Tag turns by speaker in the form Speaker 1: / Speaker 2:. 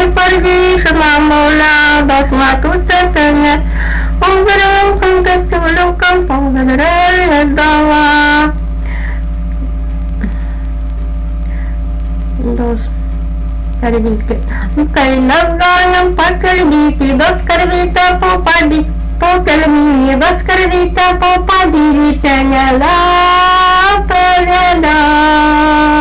Speaker 1: pergi semua dos matu setengah Penggerang keculu kampung berada dawa dos karbite kailangan pagkarbite dos karbita po padi po kalmini dos karbita po padi tanyala palada